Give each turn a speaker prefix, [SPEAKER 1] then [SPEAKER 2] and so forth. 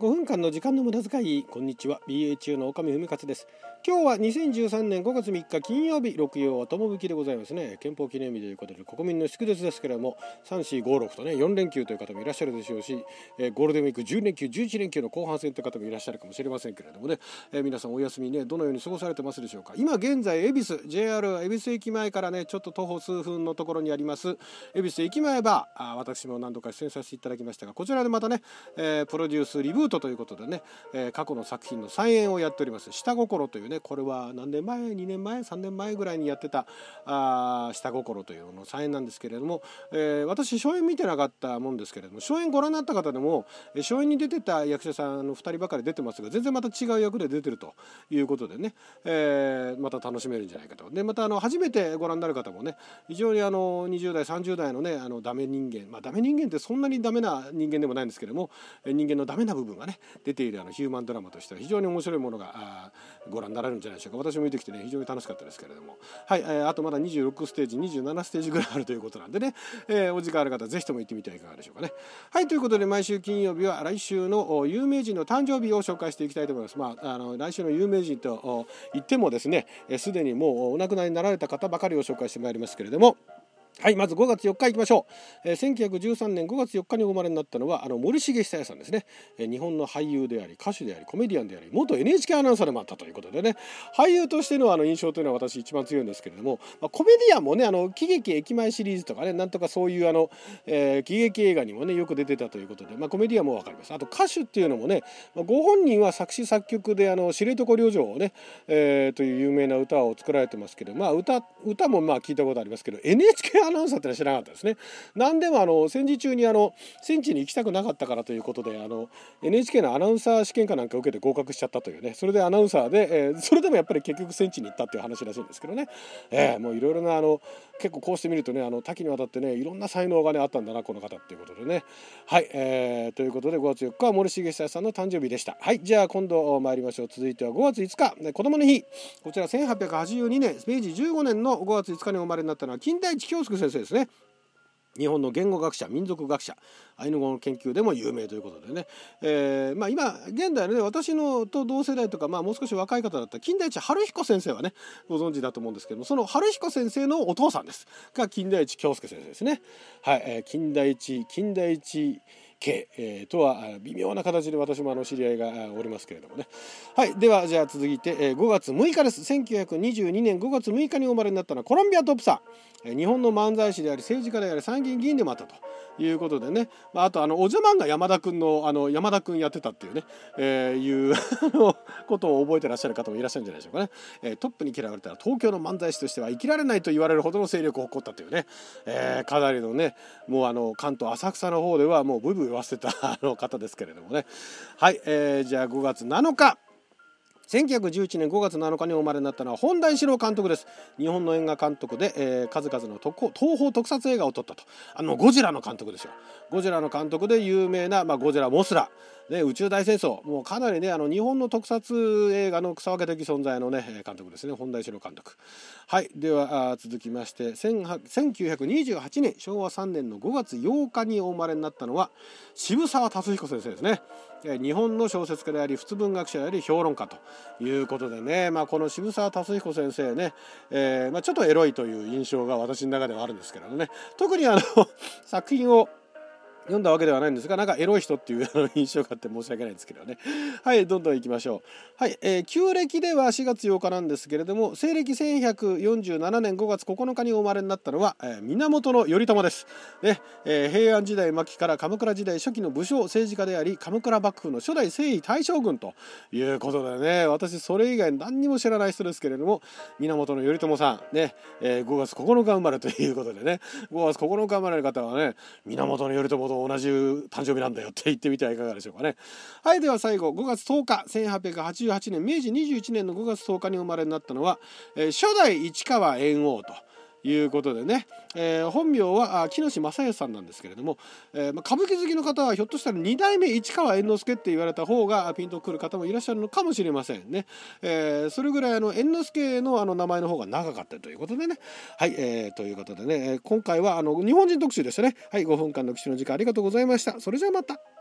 [SPEAKER 1] 分間の時間の無駄遣い。こんにちは、 BA の岡見文勝です。今日は2013年5月3日金曜日、六曜は友吹でございますね。憲法記念日ということで国民の祝日ですけれども、3456とね4連休という方もいらっしゃるでしょうし、ゴールデンウィーク10連休11連休の後半戦という方もいらっしゃるかもしれませんけれどもね、皆さんお休みね、どのように過ごされてますでしょうか。今現在恵比寿 JR 恵比寿駅前からねちょっと徒歩数分のところにあります恵比寿駅前バー、私も何度か出演させていただきましたが、こちらでまたね、プロデュースリブートということでね、過去の作品の再演をやっております下心というね、これは何年前2年前3年前ぐらいにやってた下心というの再演なんですけれども、私初演見てなかったもんですけれども、初演ご覧になった方でも初演に出てた役者さんの2人ばかり出てますが、全然また違う役で出てるということでね、また楽しめるんじゃないかと。でまた初めてご覧になる方もね、非常に20代30代のねダメ人間、ダメ人間ってそんなにダメな人間でもないんですけれども、人間のダメな部分がね出ているヒューマンドラマとしては非常に面白いものがご覧になられるんじゃないでしょうか。私も見てきてね非常に楽しかったですけれども、はい、あとまだ26ステージ27ステージぐらいあるということなんでね、お時間ある方ぜひとも行ってみてはいかがでしょうかね。はい、ということで毎週金曜日は来週の有名人の誕生日を紹介していきたいと思います。来週の有名人と言ってもですね、すでにもうお亡くなりになられた方ばかりを紹介してまいりますけれども、はい、まず5月4日いきましょう。1913年5月4日にお生まれになったのは森重久彌さんですね。日本の俳優であり歌手でありコメディアンであり元 NHK アナウンサーでもあったということでね、俳優としての印象というのは私一番強いんですけれども、コメディアンもね喜劇駅前シリーズとかね、なんとかそういう喜劇映画にもねよく出てたということで、コメディアンも分かります。あと歌手っていうのもね、ご本人は作詞作曲で知床旅情をね、という有名な歌を作られてますけど、歌も聞いたことありますけど NHK アナウンサーってのは知らなかったですね。何でも戦時中に戦地に行きたくなかったからということでNHK のアナウンサー試験かなんか受けて合格しちゃったというね、それでアナウンサーで、それでもやっぱり結局戦地に行ったっていう話らしいんですけどね、もういろいろな結構こうしてみるとね多岐にわたってねいろんな才能がねあったんだなこの方っていうことでね。はい、ということで5月4日は森重久彌さんの誕生日でした。はい、じゃあ今度参りましょう。続いては5月5日、子供の日。こちら1882年明治15年の5月5日にお生まれになったのは金田一京介先生ですね。日本の言語学者民族学者、アイヌ語の研究でも有名ということでね、今現代のね私のと同世代とか、もう少し若い方だったら金田一春彦先生はねご存知だと思うんですけども、その春彦先生のお父さんですが金田一京介先生ですね。はい、金田一家、とは微妙な形で私も知り合いがおりますけれどもね。はい、ではじゃあ続いて、5月6日です。1922年5月6日にお生まれになったのはコロンビアトップさん、日本の漫才師であり政治家であり参議院議員でもあったということでね、あとおじゃまんが山田くんの山田くんやってたっていうね、いうことを覚えてらっしゃる方もいらっしゃるんじゃないでしょうかね。トップに嫌われたら東京の漫才師としては生きられないと言われるほどの勢力を誇ったというね、かなりのねもう関東浅草の方ではもうブイブイ言わせてた方ですけれどもね。はい、じゃあ5月7日1911年5月7日にお生まれになったのは本田一郎監督です。日本の映画監督で、数々の東宝特撮映画を撮ったと。ゴジラの監督ですよ。ゴジラの監督で有名な、ゴジラモスラ、ね、宇宙大戦争、もうかなりね日本の特撮映画の草分け的存在のね監督ですね、本田一郎監督。はい、では続きまして1928年昭和3年の5月8日にお生まれになったのは渋沢達彦先生ですね。日本の小説家であり仏文学者であり評論家ということでね、この渋沢達彦先生ね、ちょっとエロいという印象が私の中ではあるんですけどね、特に作品を読んだわけではないんですが、なんかエロい人っていう印象があって申し訳ないんですけどね。はい、どんどん行きましょう。はい、旧暦では4月8日なんですけれども、西暦1147年5月9日にお生まれになったのは、源頼朝です、ね。平安時代末期から鎌倉時代初期の武将政治家であり、鎌倉幕府の初代征夷大将軍ということでね、私それ以外何にも知らない人ですけれども、源頼朝さんね、5月9日生まれということでね、5月9日生まれの方はね源頼朝と同じ誕生日なんだよって言ってみてはいかがでしょうかね。はい、では最後5月10日1888年明治21年の5月10日に生まれになったのは、初代市川猿翁ということでね、本名は木下正義さんなんですけれども、歌舞伎好きの方はひょっとしたら2代目市川猿之助って言われた方がピンとくる方もいらっしゃるのかもしれませんね。それぐらい猿之助の名前の方が長かったということでね。はい、ということでね、今回は日本人特集でしたね。はい、5分間の記者の時間ありがとうございました。それじゃあまた。